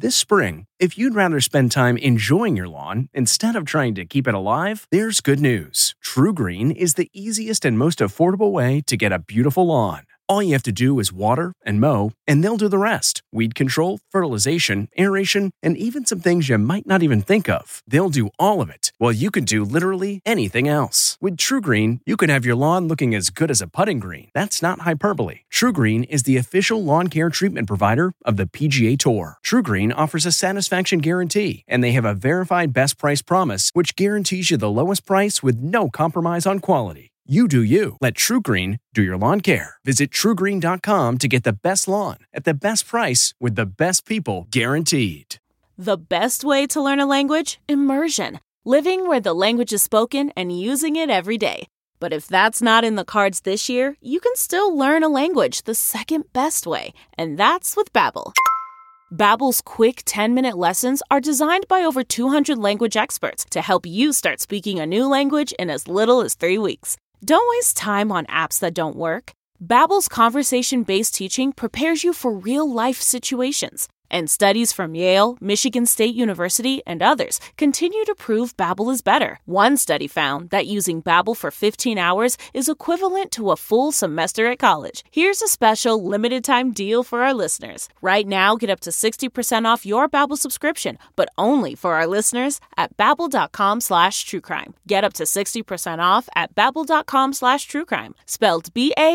This spring, if you'd rather spend time enjoying your lawn instead of trying to keep it alive, there's good news. TruGreen is the easiest and most affordable way to get a beautiful lawn. All you have to do is water and mow, and they'll do the rest. Weed control, fertilization, aeration, and even some things you might not even think of. They'll do all of it, while you can do literally anything else. With TruGreen, you can have your lawn looking as good as a putting green. That's not hyperbole. TruGreen is the official lawn care treatment provider of the PGA Tour. TruGreen offers a satisfaction guarantee, and they have a verified best price promise, which guarantees you the lowest price with no compromise on quality. You do you. Let TruGreen do your lawn care. Visit TruGreen.com to get the best lawn at the best price with the best people guaranteed. The best way to learn a language? Immersion. Living where the language is spoken and using it every day. But if that's not in the cards this year, you can still learn a language the second best way, and that's with Babbel. Babbel's quick 10-minute lessons are designed by over 200 language experts to help you start speaking a new language in as little as 3 weeks. Don't waste time on apps that don't work. Babbel's conversation-based teaching prepares you for real-life situations. And studies from Yale, Michigan State University, and others continue to prove Babbel is better. One study found that using Babbel for 15 hours is equivalent to a full semester at college. Here's a special limited-time deal for our listeners. Right now, get up to 60% off your Babbel subscription, but only for our listeners at Babbel.com/truecrime. Get up to 60% off at Babbel.com/truecrime. Spelled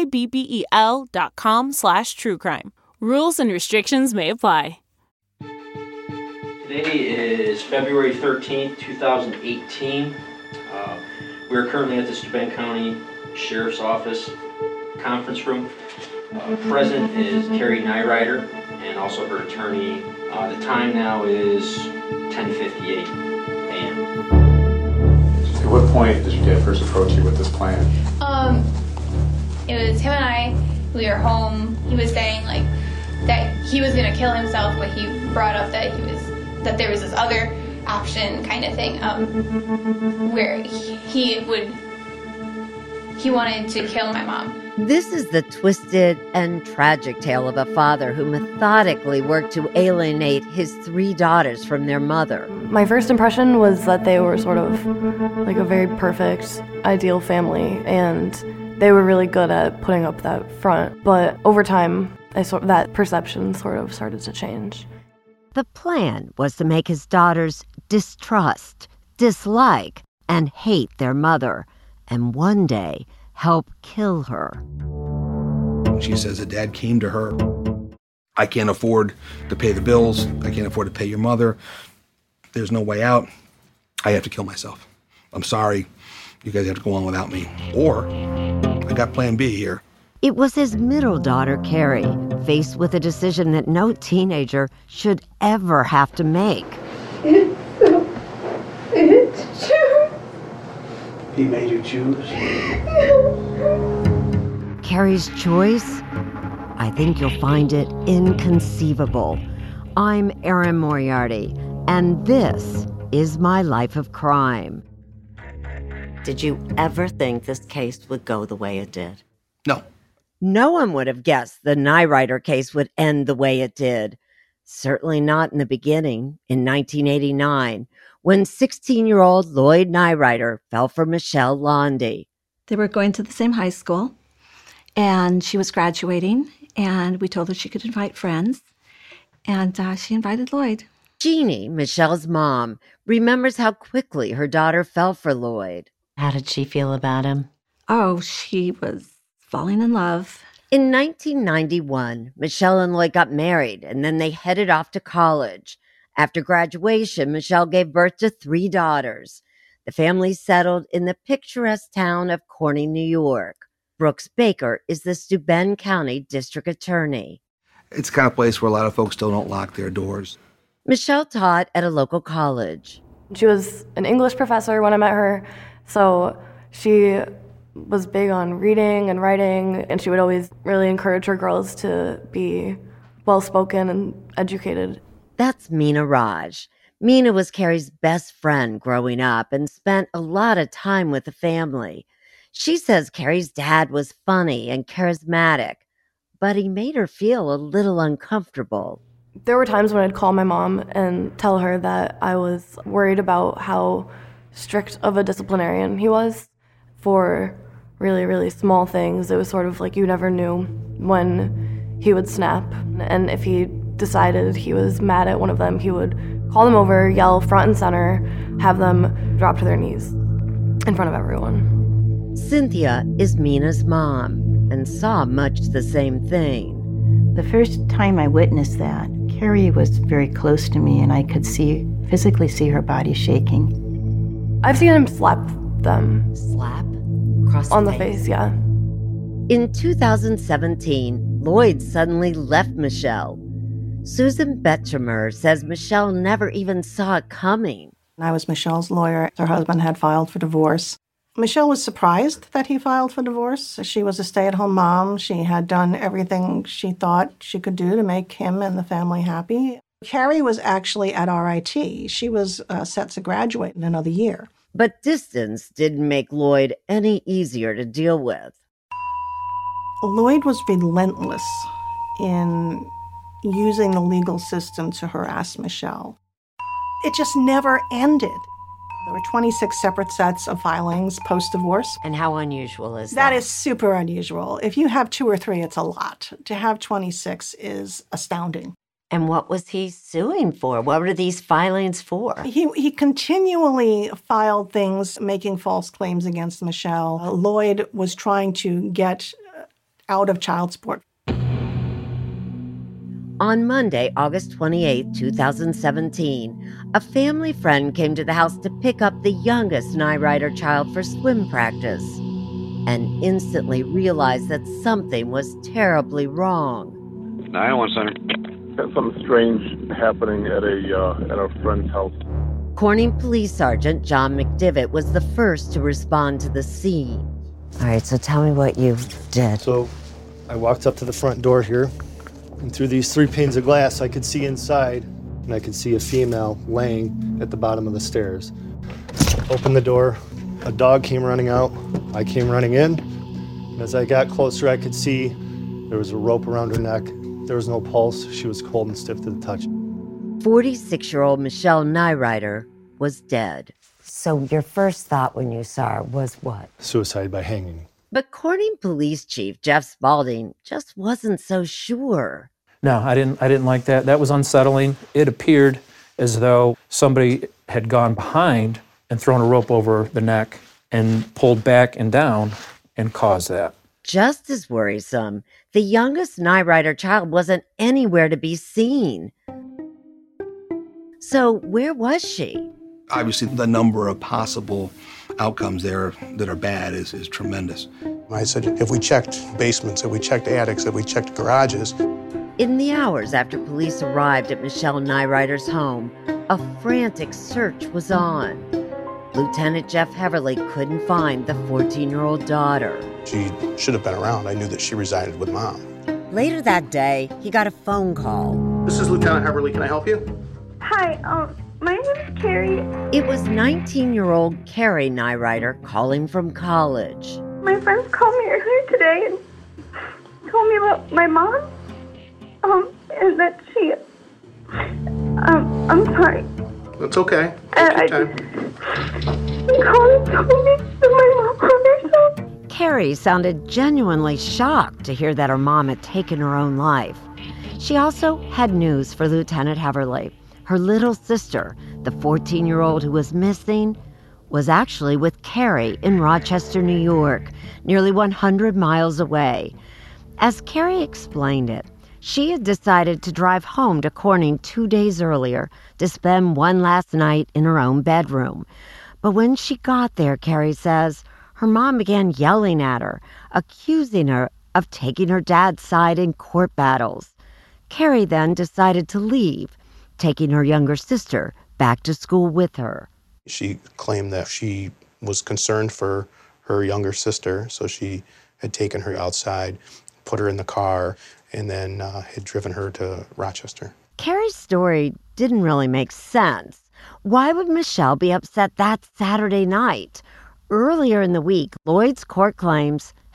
BABBEL.com/truecrime. Rules and restrictions may apply. Today is February 13th, 2018. We're currently at the Steuben County Sheriff's Office conference room. Present is Carrie Nyrider and also her attorney. The time now is 10:58 a.m. At what point did your dad first approach you with this plan? It was him and I. We were home. He was saying that he was gonna kill himself, but he brought up that there was this other option kind of thing, where he wanted to kill my mom. This is the twisted and tragic tale of a father who methodically worked to alienate his 3 daughters from their mother. My first impression was that they were sort of like a very perfect, ideal family, and they were really good at putting up that front. But over time, that perception sort of started to change. The plan was to make his daughters distrust, dislike, and hate their mother, and one day help kill her. She says that Dad came to her. I can't afford to pay the bills. I can't afford to pay your mother. There's no way out. I have to kill myself. I'm sorry. You guys have to go on without me. Or I got plan B here. It was his middle daughter, Carrie, faced with a decision that no teenager should ever have to make. It's true. He made you choose? Carrie's choice? I think you'll find it inconceivable. I'm Erin Moriarty, and this is My Life of Crime. Did you ever think this case would go the way it did? No. No one would have guessed the Nyrider case would end the way it did. Certainly not in the beginning, in 1989, when 16-year-old Lloyd Nyrider fell for Michelle Laundy. They were going to the same high school, and she was graduating, and we told her she could invite friends, and she invited Lloyd. Jeannie, Michelle's mom, remembers how quickly her daughter fell for Lloyd. How did she feel about him? Oh, she was falling in love. In 1991, Michelle and Lloyd got married, and then they headed off to college. After graduation, Michelle gave birth to 3 daughters. The family settled in the picturesque town of Corning, New York. Brooks Baker is the Steuben County District Attorney. It's the kind of place where a lot of folks still don't lock their doors. Michelle taught at a local college. She was an English professor when I met her, so she was big on reading and writing, and she would always really encourage her girls to be well-spoken and educated. That's Meena Raj. Meena was Carrie's best friend growing up and spent a lot of time with the family. She says Carrie's dad was funny and charismatic, but he made her feel a little uncomfortable. There were times when I'd call my mom and tell her that I was worried about how strict of a disciplinarian he was for really, really small things. It was sort of like you never knew when he would snap. And if he decided he was mad at one of them, he would call them over, yell front and center, have them drop to their knees in front of everyone. Cynthia is Mina's mom and saw much the same thing. The first time I witnessed that, Carrie was very close to me and I could physically see her body shaking. I've seen him slap them. Slap? Across on the face, yeah. In 2017, Lloyd suddenly left Michelle. Susan Betchemer says Michelle never even saw it coming. I was Michelle's lawyer. Her husband had filed for divorce. Michelle was surprised that he filed for divorce. She was a stay-at-home mom. She had done everything she thought she could do to make him and the family happy. Carrie was actually at RIT. She was set to graduate in another year. But distance didn't make Lloyd any easier to deal with. Lloyd was relentless in using the legal system to harass Michelle. It just never ended. There were 26 separate sets of filings post-divorce. And how unusual is that? That is super unusual. If you have 2 or 3, it's a lot. To have 26 is astounding. And what was he suing for? What were these filings for? He continually filed things making false claims against Michelle. Lloyd was trying to get out of child support. On Monday, August 28, 2017, a family friend came to the house to pick up the youngest Nyrider child for swim practice and instantly realized that something was terribly wrong. 911 Center. Had something strange happening at a friend's house. Corning Police Sergeant John McDivitt was the first to respond to the scene. All right, so tell me what you did. So I walked up to the front door here, and through these 3 panes of glass, I could see inside, and I could see a female laying at the bottom of the stairs. Opened the door, a dog came running out, I came running in, and as I got closer, I could see there was a rope around her neck. There was no pulse. She was cold and stiff to the touch. 46-year-old Michelle Nyrider was dead. So your first thought when you saw her was what? Suicide by hanging. But Corning Police Chief Jeff Spaulding just wasn't so sure. No, I didn't like that. That was unsettling. It appeared as though somebody had gone behind and thrown a rope over the neck and pulled back and down and caused that. Just as worrisome, the youngest Nyrider child wasn't anywhere to be seen. So where was she? Obviously, the number of possible outcomes there that are bad is tremendous. I said, if we checked basements, if we checked attics, if we checked garages. In the hours after police arrived at Michelle Nyrider's home, a frantic search was on. Lieutenant Jeff Heverly couldn't find the 14-year-old daughter. She should have been around. I knew that she resided with Mom. Later that day, he got a phone call. This is Lieutenant Heverly. Can I help you? Hi, my name is Carrie. It was 19-year-old Carrie Nyrider calling from college. My friends called me earlier today and told me about my mom. And that she... I'm sorry. That's okay. Take your time. They called and told me that my mom hurt herself. Carrie sounded genuinely shocked to hear that her mom had taken her own life. She also had news for Lieutenant Heverly. Her little sister, the 14-year-old who was missing, was actually with Carrie in Rochester, New York, nearly 100 miles away. As Carrie explained it, she had decided to drive home to Corning 2 days earlier to spend one last night in her own bedroom. But when she got there, Carrie says, her mom began yelling at her, accusing her of taking her dad's side in court battles. Carrie then decided to leave, taking her younger sister back to school with her. She claimed that she was concerned for her younger sister, so she had taken her outside, put her in the car, and then had driven her to Rochester. Carrie's story didn't really make sense. Why would Michelle be upset that Saturday night? Earlier in the week, Lloyd's court claims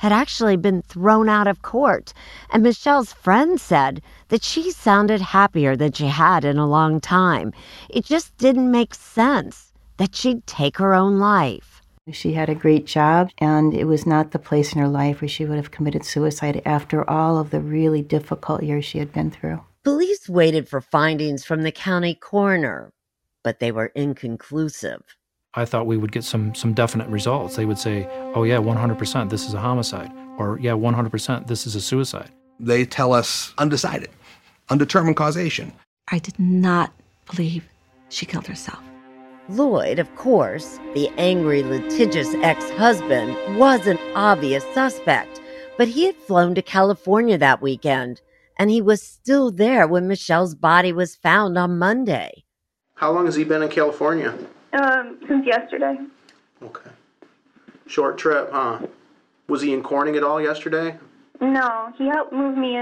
had actually been thrown out of court, and Michelle's friend said that she sounded happier than she had in a long time. It just didn't make sense that she'd take her own life. She had a great job, and it was not the place in her life where she would have committed suicide after all of the really difficult years she had been through. Police waited for findings from the county coroner, but they were inconclusive. I thought we would get some definite results. They would say, oh yeah, 100% this is a homicide, or yeah, 100% this is a suicide. They tell us undecided, undetermined causation. I did not believe she killed herself. Lloyd, of course, the angry, litigious ex-husband, was an obvious suspect, but he had flown to California that weekend, and he was still there when Michelle's body was found on Monday. How long has he been in California? Since yesterday. Okay. Short trip, huh? Was he in Corning at all yesterday? No, he helped move me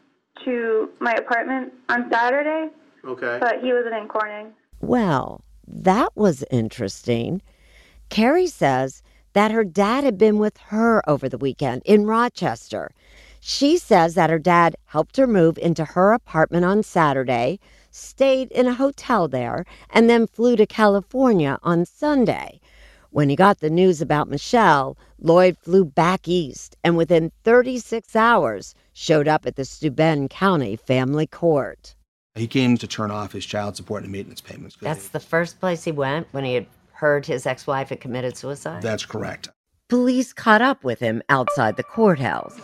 into my apartment on Saturday. Okay. But he wasn't in Corning. Well, that was interesting. Carrie says that her dad had been with her over the weekend in Rochester. She says that her dad helped her move into her apartment on Saturday, stayed in a hotel there, and then flew to California on Sunday. When he got the news about Michelle, Lloyd flew back east and within 36 hours showed up at the Steuben County Family Court. He came to turn off his child support and maintenance payments. That's the first place he went when he had heard his ex-wife had committed suicide? That's correct. Police caught up with him outside the courthouse.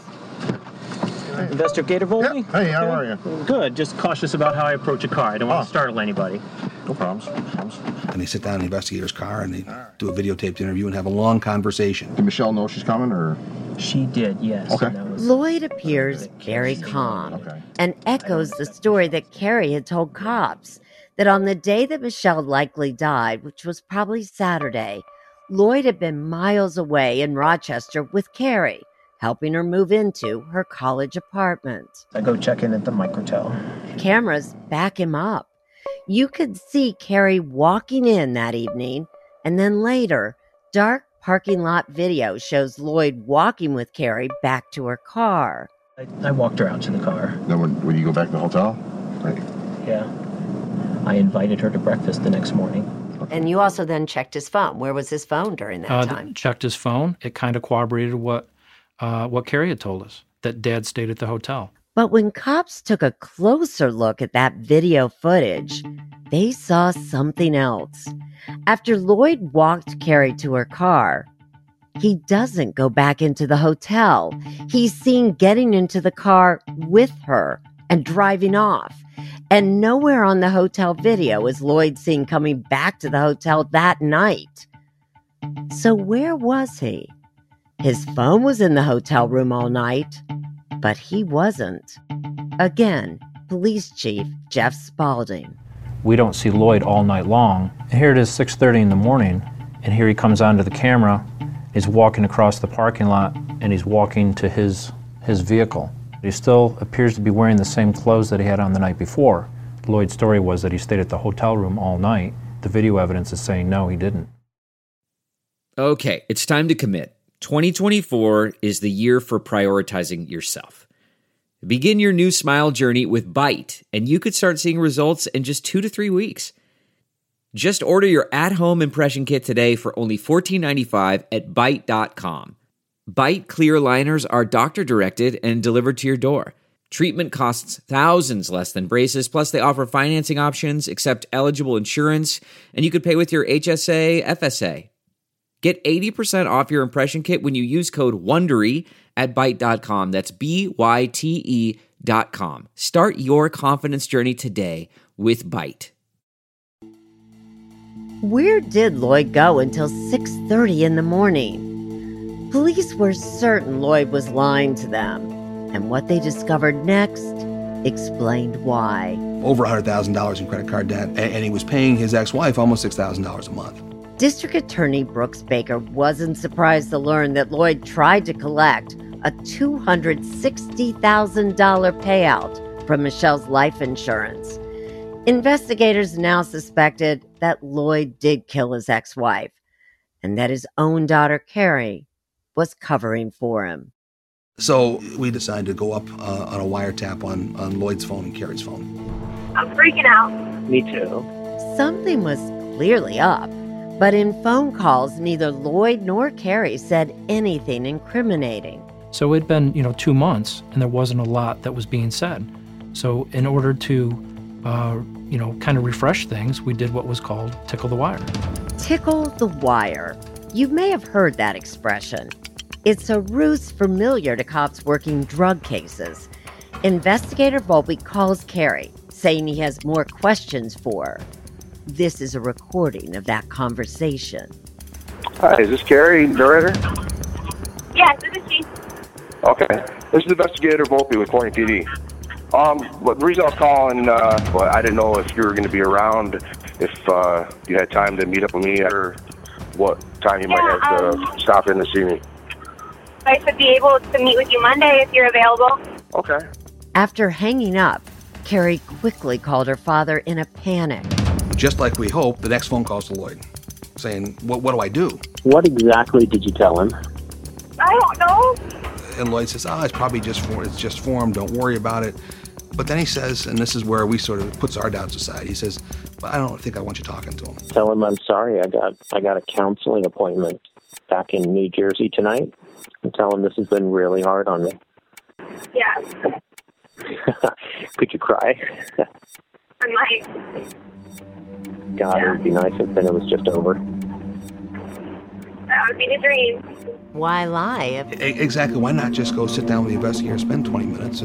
Investigator Volney? Hey, how are you? Good. Just cautious about how I approach a car. I don't want to startle anybody. No problems. And they sit down in the investigator's car and they do a videotaped interview and have a long conversation. Did Michelle know she's coming, or? She did, yes. Okay. Lloyd appears very calm and echoes the story that Carrie had told cops, that on the day that Michelle likely died, which was probably Saturday, Lloyd had been miles away in Rochester with Carrie, helping her move into her college apartment. I go check in at the Microtel. Cameras back him up. You could see Carrie walking in that evening, and then later, dark parking lot video shows Lloyd walking with Carrie back to her car. I walked her out to the car. Then when you go back to the hotel? Right. Yeah. I invited her to breakfast the next morning. And you also then checked his phone. Where was his phone during that time? Checked his phone. It kind of corroborated what Carrie had told us, that Dad stayed at the hotel. But when cops took a closer look at that video footage, they saw something else. After Lloyd walked Carrie to her car, he doesn't go back into the hotel. He's seen getting into the car with her and driving off. And nowhere on the hotel video is Lloyd seen coming back to the hotel that night. So where was he? His phone was in the hotel room all night, but he wasn't. Again, Police Chief Jeff Spaulding. We don't see Lloyd all night long. And here it is 6:30 in the morning, and here he comes onto the camera. He's walking across the parking lot, and he's walking to his vehicle. He still appears to be wearing the same clothes that he had on the night before. Lloyd's story was that he stayed at the hotel room all night. The video evidence is saying no, he didn't. Okay, it's time to commit. 2024 is the year for prioritizing yourself. Begin your new smile journey with Byte, and you could start seeing results in just 2 to 3 weeks. Just order your at-home impression kit today for only $14.95 at Byte.com. Byte clear liners are doctor-directed and delivered to your door. Treatment costs thousands less than braces, plus they offer financing options, accept eligible insurance, and you could pay with your HSA, FSA. Get 80% off your impression kit when you use code WONDERY at Byte.com. That's BYTE.com. Start your confidence journey today with Byte. Where did Lloyd go until 6:30 in the morning? Police were certain Lloyd was lying to them, and what they discovered next explained why. Over $100,000 in credit card debt, and he was paying his ex-wife almost $6,000 a month. District Attorney Brooks Baker wasn't surprised to learn that Lloyd tried to collect a $260,000 payout from Michelle's life insurance. Investigators now suspected that Lloyd did kill his ex-wife and that his own daughter, Carrie, was covering for him. So we decided to go up on a wiretap on Lloyd's phone and Carrie's phone. I'm freaking out. Me too. Something was clearly up, but in phone calls, neither Lloyd nor Carrie said anything incriminating. So it'd been, 2 months, and there wasn't a lot that was being said. So in order to, kind of refresh things, we did what was called tickle the wire. Tickle the wire. You may have heard that expression. It's a ruse familiar to cops working drug cases. Investigator Volpe calls Carrie, saying he has more questions for her. This is a recording of that conversation. Hi, is this Carrie, narrator? Yes, this is she. Okay. This is Investigator Volpe with Corning PD. But the reason I was calling, I didn't know if you were going to be around, if you had time to meet up with me, or what time you might have to stop in to see me. I should be able to meet with you Monday if you're available. Okay. After hanging up, Carrie quickly called her father in a panic. Just like we hoped, the next phone calls to Lloyd, saying, what do I do? What exactly did you tell him? I don't know. And Lloyd says, it's probably just form, don't worry about it. But then he says, and this is where we sort of puts our doubts aside, he says, but I don't think I want you talking to him. Tell him I'm sorry. I got a counseling appointment back in New Jersey tonight. And tell him this has been really hard on me. Yeah. Could you cry? I might. God, it would be nice if then it was just over. That would be the dream. Why lie? Exactly. Why not just go sit down with the investigator, spend 20 minutes,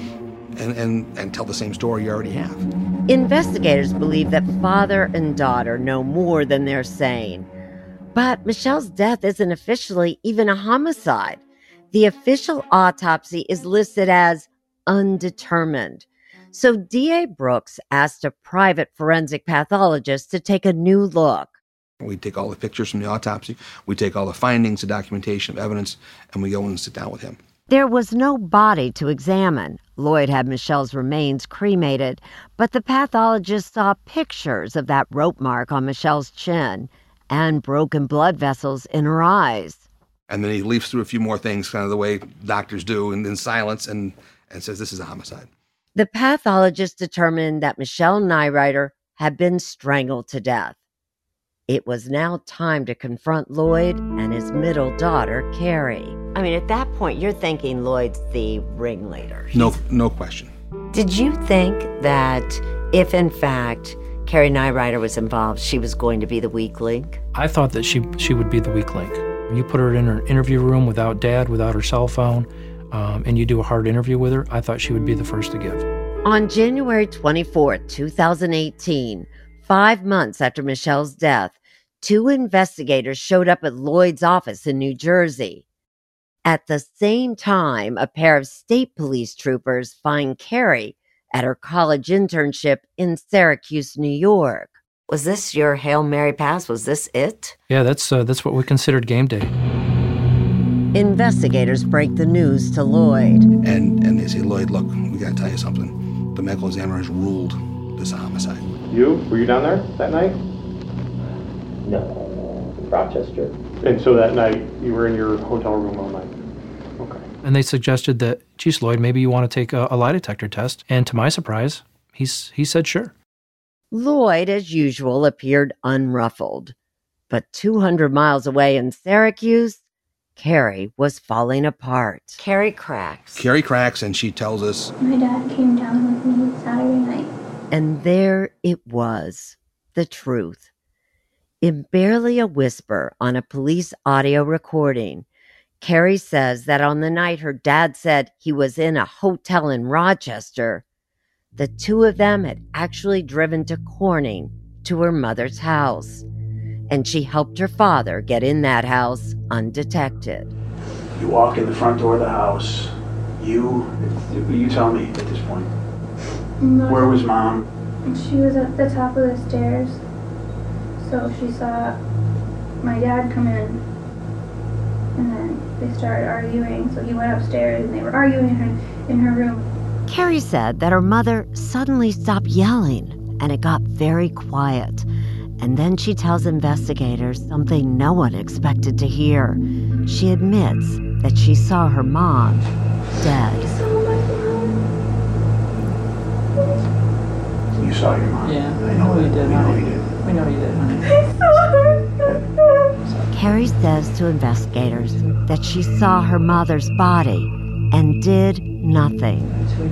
and tell the same story you already have? Investigators believe that father and daughter know more than they're saying. But Michelle's death isn't officially even a homicide. The official autopsy is listed as undetermined. So D.A. Brooks asked a private forensic pathologist to take a new look. We take all the pictures from the autopsy, we take all the findings, the documentation of evidence, and we go and sit down with him. There was no body to examine. Lloyd had Michelle's remains cremated, but the pathologist saw pictures of that rope mark on Michelle's chin and broken blood vessels in her eyes. And then he leafs through a few more things, kind of the way doctors do, and in silence, and says this is a homicide. The pathologist determined that Michelle Neireiter had been strangled to death. It was now time to confront Lloyd and his middle daughter, Carrie. I mean, at that point, you're thinking Lloyd's the ringleader. No question. Did you think that if, in fact, Carrie Neireiter was involved, she was going to be the weak link? I thought that she would be the weak link. You put her in her interview room without Dad, without her cell phone, and you do a hard interview with her, I thought she would be the first to give. On January 24, 2018, 5 months after Michelle's death, 2 investigators showed up at Lloyd's office in New Jersey. At the same time, a pair of state police troopers find Carrie at her college internship in Syracuse, New York. Was this your Hail Mary pass? Was this it? Yeah, that's what we considered game day. Investigators break the news to Lloyd. And they say, Lloyd, look, we got to tell you something. The medical examiner has ruled this a homicide. Were you down there that night? No, Rochester. And so that night, you were in your hotel room all night? Okay. And they suggested that, geez, Lloyd, maybe you want to take a lie detector test. And to my surprise, he said sure. Lloyd, as usual, appeared unruffled. But 200 miles away in Syracuse, Carrie was falling apart. Carrie cracks. Carrie cracks, and she tells us, My dad came down with me Saturday night. And there it was, the truth. In barely a whisper on a police audio recording, Carrie says that on the night her dad said he was in a hotel in Rochester, the two of them had actually driven to Corning to her mother's house. And she helped her father get in that house undetected. You walk in the front door of the house. You tell me at this point. Where was Mom? She was at the top of the stairs. So she saw my dad come in. And then they started arguing. So he went upstairs and they were arguing in her room. Carrie said that her mother suddenly stopped yelling and it got very quiet. And then she tells investigators something no one expected to hear. She admits that she saw her mom dead. You saw your mom? Yeah, I know you did, honey. We know you did, honey. Carrie says to investigators that she saw her mother's body and did nothing.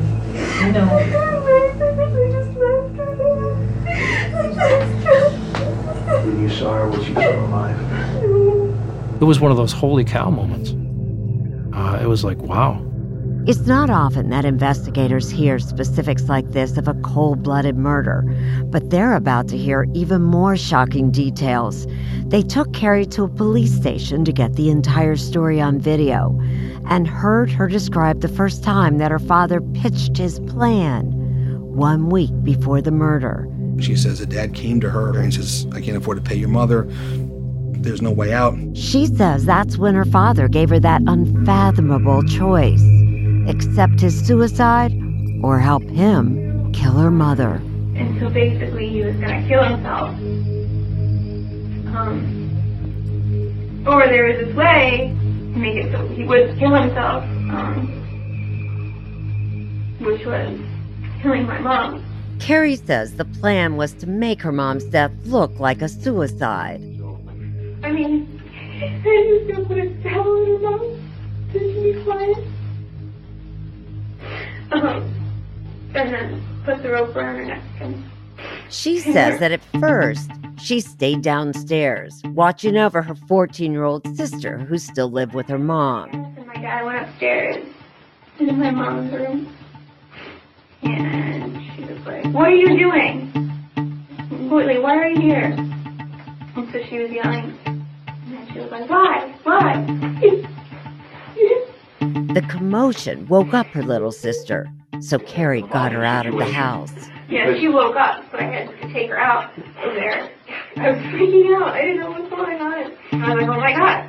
When you saw her, was she still alive? It was one of those holy cow moments. It was like, wow. It's not often that investigators hear specifics like this of a cold-blooded murder, but they're about to hear even more shocking details. They took Carrie to a police station to get the entire story on video and heard her describe the first time that her father pitched his plan 1 week before the murder. She says that Dad came to her and says, I can't afford to pay your mother. There's no way out. She says that's when her father gave her that unfathomable choice. Accept his suicide or help him kill her mother. And so basically he was going to kill himself. Or there was this way to make it so he would kill himself, which was killing my mom. Carrie says the plan was to make her mom's death look like a suicide. I mean, he was going to put a spell on her mom so she be quiet. And then put the rope around her neck. She says that at first, she stayed downstairs, watching over her 14-year-old sister who still lived with her mom. And my dad went upstairs into my mom's room. And she was like, what are you doing? Whitley, why are you here? And so she was yelling. And then she was like, why? Why? The commotion woke up her little sister, so Carrie got her out of the house. Yeah, she woke up, so I had to take her out of there. I was freaking out. I didn't know what was going on. I was like, oh my God.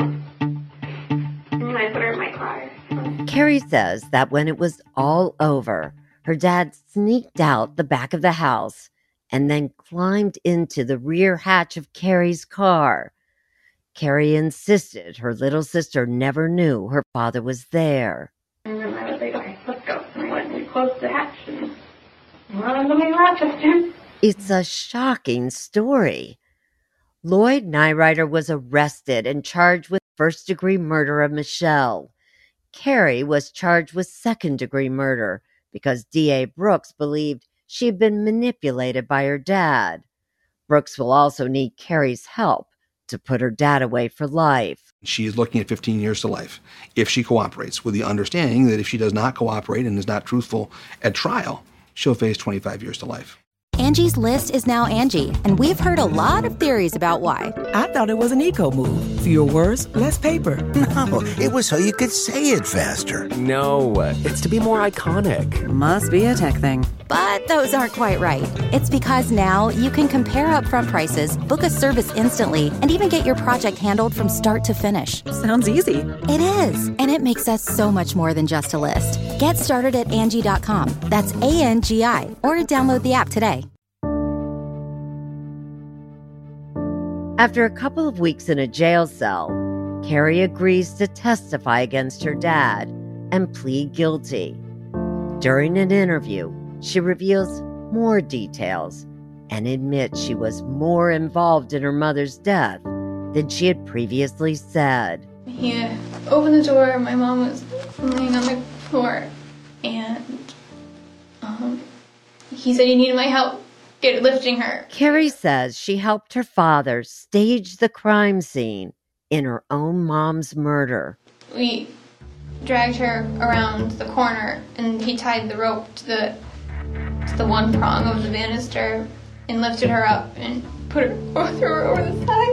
And I put her in my car. Carrie says that when it was all over, her dad sneaked out the back of the house and then climbed into the rear hatch of Carrie's car. Carrie insisted her little sister never knew her father was there. And then I was like, okay, let's go. And I went and we closed the hatch and went on to my Rochester. It's a shocking story. Lloyd Nyrider was arrested and charged with first-degree murder of Michelle. Carrie was charged with second-degree murder because D.A. Brooks believed she had been manipulated by her dad. Brooks will also need Carrie's help to put her dad away for life. She is looking at 15 years to life if she cooperates, with the understanding that if she does not cooperate and is not truthful at trial, she'll face 25 years to life. Angie's List is now Angie, and we've heard a lot of theories about why. I thought it was an eco move. Fewer words, less paper. No, it was so you could say it faster. No, it's to be more iconic. Must be a tech thing. But those aren't quite right. It's because now you can compare upfront prices, book a service instantly, and even get your project handled from start to finish. Sounds easy. It is, and it makes us so much more than just a list. Get started at Angie.com. That's ANGI, or download the app today. After a couple of weeks in a jail cell, Carrie agrees to testify against her dad and plead guilty. During an interview, she reveals more details and admits she was more involved in her mother's death than she had previously said. He opened the door, my mom was laying on the floor, and he said he needed my help lifting her. Carrie says she helped her father stage the crime scene in her own mom's murder. We dragged her around the corner, and he tied the rope to the one prong of the banister and lifted her up and threw her over the side.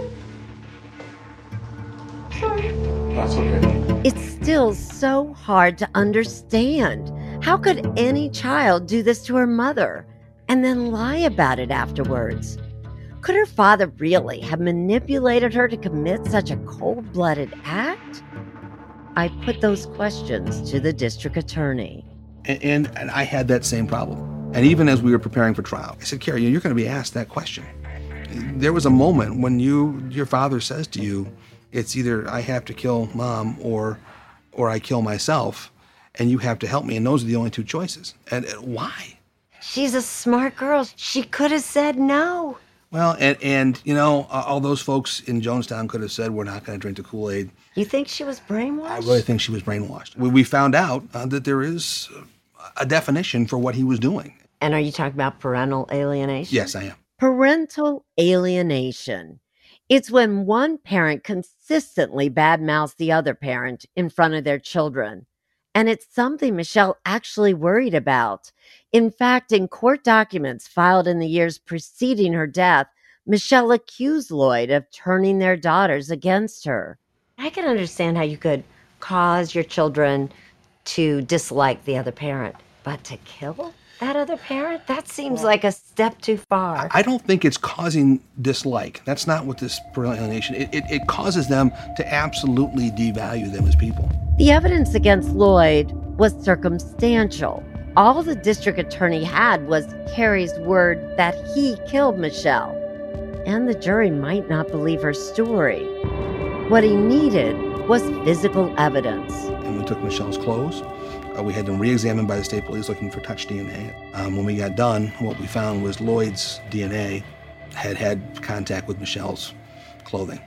Sorry. That's okay. It's still so hard to understand. How could any child do this to her mother and then lie about it afterwards? Could her father really have manipulated her to commit such a cold-blooded act? I put those questions to the district attorney. And I had that same problem. And even as we were preparing for trial, I said, Carrie, you're going to be asked that question. There was a moment when your father says to you, it's either I have to kill mom or or I kill myself, and you have to help me. And those are the only two choices. And why? She's a smart girl. She could have said no. Well, and you know, all those folks in Jonestown could have said, we're not going to drink the Kool-Aid. You think she was brainwashed? I really think she was brainwashed. We found out that there is a definition for what he was doing. And are you talking about parental alienation? Yes, I am. Parental alienation. It's when one parent consistently badmouths the other parent in front of their children. And it's something Michelle actually worried about. In fact, in court documents filed in the years preceding her death, Michelle accused Lloyd of turning their daughters against her. I can understand how you could cause your children to dislike the other parent, but to kill that other parent? That seems like a step too far. I don't think it's causing dislike. That's not what this parental alienation, it causes them to absolutely devalue them as people. The evidence against Lloyd was circumstantial. All the district attorney had was Carrie's word that he killed Michelle. And the jury might not believe her story. What he needed was physical evidence. And we took Michelle's clothes. We had them re-examined by the state police looking for touch DNA. When we got done, what we found was Lloyd's DNA had contact with Michelle's clothing,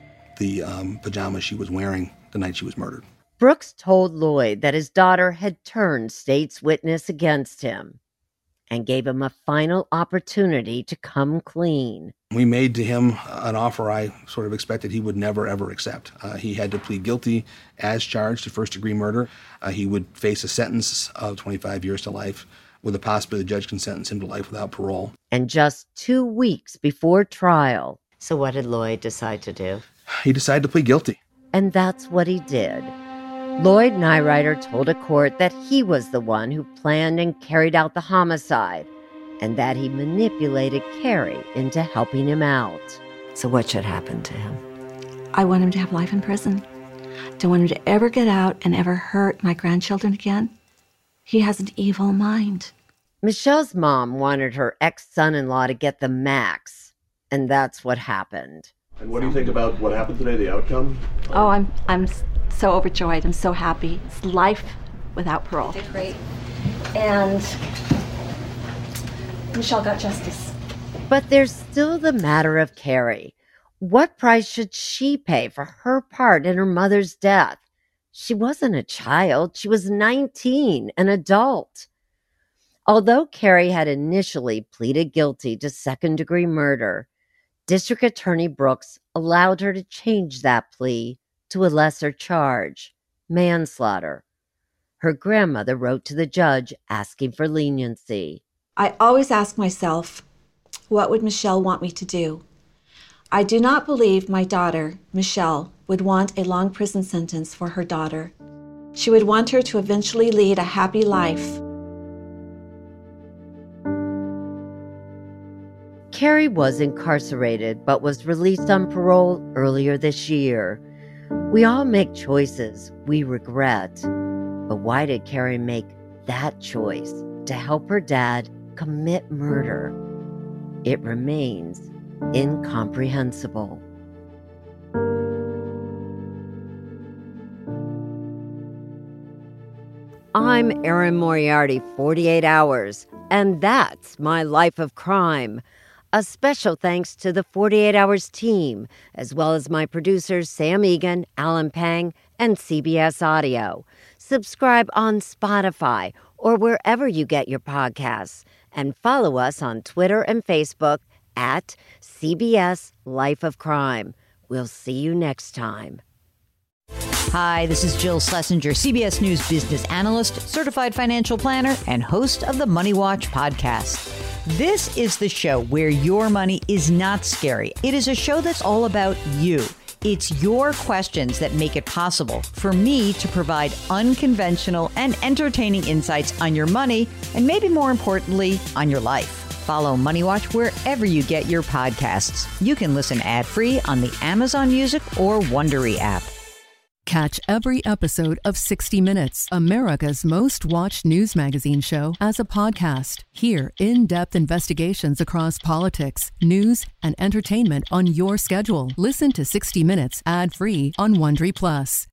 the pajamas she was wearing the night she was murdered. Brooks told Lloyd that his daughter had turned state's witness against him and gave him a final opportunity to come clean. We made to him an offer I sort of expected he would never, ever accept. He had to plead guilty as charged to first-degree murder. He would face a sentence of 25 years to life, with the possibility the judge can sentence him to life without parole. And just 2 weeks before trial. So what did Lloyd decide to do? He decided to plead guilty. And that's what he did. Lloyd Nyrider told a court that he was the one who planned and carried out the homicide, and that he manipulated Carrie into helping him out. So what should happen to him? I want him to have life in prison. Don't want him to ever get out and ever hurt my grandchildren again. He has an evil mind. Michelle's mom wanted her ex-son-in-law to get the max, and that's what happened. And what do you think about what happened today, the outcome? Oh, I'm so overjoyed. I'm so happy. It's life without parole. Did great. And Michelle got justice. But there's still the matter of Carrie. What price should she pay for her part in her mother's death? She wasn't a child. She was 19, an adult. Although Carrie had initially pleaded guilty to second-degree murder, District Attorney Brooks allowed her to change that plea to a lesser charge, manslaughter. Her grandmother wrote to the judge asking for leniency. I always ask myself, what would Michelle want me to do? I do not believe my daughter, Michelle, would want a long prison sentence for her daughter. She would want her to eventually lead a happy life. Carrie was incarcerated but was released on parole earlier this year. We all make choices we regret. But why did Carrie make that choice to help her dad commit murder? It remains incomprehensible. I'm Erin Moriarty, 48 Hours, and that's my life of crime. A special thanks to the 48 Hours team, as well as my producers Sam Egan, Alan Pang, and CBS Audio. Subscribe on Spotify or wherever you get your podcasts, and follow us on Twitter and Facebook at CBS Life of Crime. We'll see you next time. Hi, this is Jill Schlesinger, CBS News business analyst, certified financial planner, and host of the Money Watch podcast. This is the show where your money is not scary. It is a show that's all about you. It's your questions that make it possible for me to provide unconventional and entertaining insights on your money, and maybe more importantly, on your life. Follow Money Watch wherever you get your podcasts. You can listen ad-free on the Amazon Music or Wondery app. Catch every episode of 60 Minutes, America's most watched news magazine show, as a podcast. Hear in-depth investigations across politics, news, and entertainment on your schedule. Listen to 60 Minutes ad-free on Wondery Plus.